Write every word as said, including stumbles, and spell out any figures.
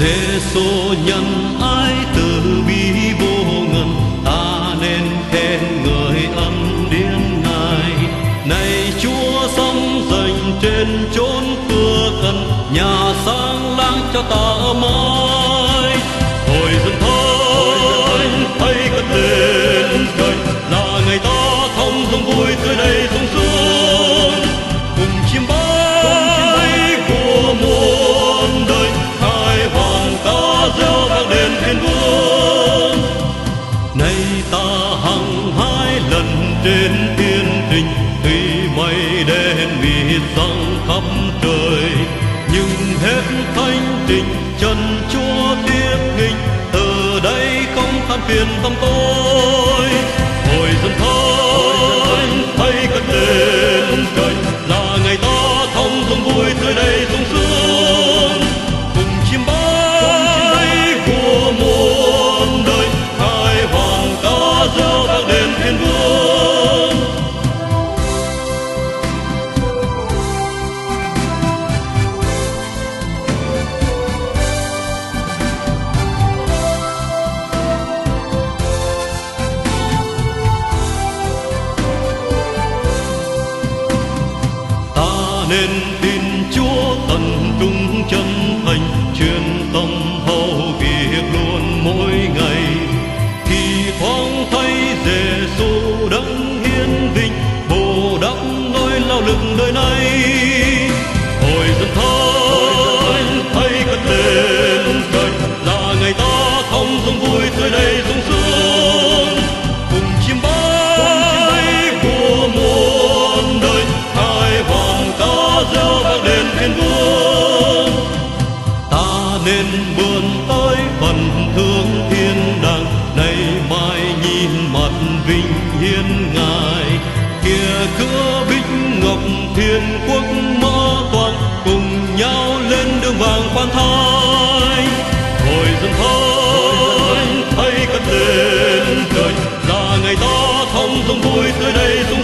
Giê-xu nhân ái từ bi vô ngần, ta nên khen ngợi ân điển Ngài. Này Chúa sống dành trên chốn thưa cần, nhà sáng láng cho ta mãi. Hồi dân thánh thấy cất lên trời, là ngày ta thông dòng vui tới đây sung sướng. Cùng chim bay của muôn đời, hai hoàng ca reo vang đền thiên vương. Nay ta hăng hái lần trên thiên trình, tuy mây đen mịt giăng khắp trời, nhưng hết thanh trình chân Chúa tiếp nghinh. Từ đây không than phiền tâm tôi. Hồi dân thánh thấy cất lên trời, là ngày ta thông dòng vui tới đây sung sướng. Cùng chim bay của muôn đời, hai hoàng ca reo vang đền thiên vương. Nên tin Chúa tận trung chân thành, chuyên tâm hầu việc luôn mỗi ngày. Khi thoáng thấy Giê-xu đấng hiến vinh, bù đắp nỗi lao lực đời nay. Hồi dân thánh thấy cất lên trời, là ngày ta thông dòng vui tới đây sung sướng. Cùng chim bay của muôn đời, hai hoàng ca reo vang đền thiên vương. Ta nên vươn tới phần thương thiên đàng, nay mai nhìn mặt vinh hiến Ngài. Kia cửa bích ngọc thiên quốc mở toang, cùng nhau lên đường vàng khoan thai. Hồi dân thánh thấy cất lên trời, là ngày ta thông dòng vui tới đây sung